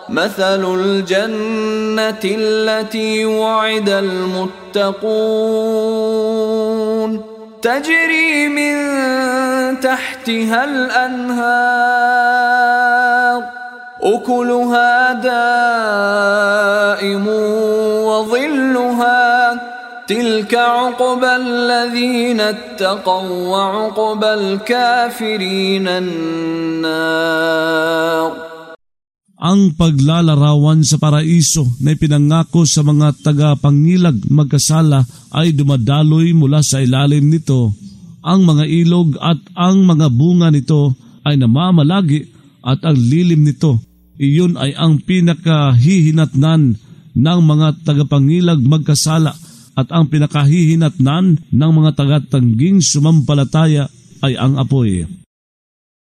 مثل الجنة التي وعد المتقون تجري من تحتها الأنهار أكلها دائم وظلها تلك عقبى الذين اتقوا وعقبى الكافرين النار. Ang paglalarawan sa paraiso na ipinangako sa mga tagapangilag magkasala ay dumadaloy mula sa ilalim nito. Ang mga ilog at ang mga bunga nito ay namamalagi at ang lilim nito, iyon ay ang pinakahihinatnan ng mga tagapangilag magkasala at ang pinakahihinatnan ng mga tagatangging sumampalataya ay ang apoy.